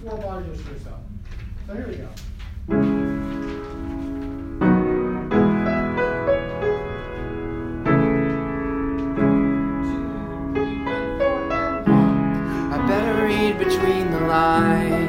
4 bars or so. So here we go. I better read between the lines.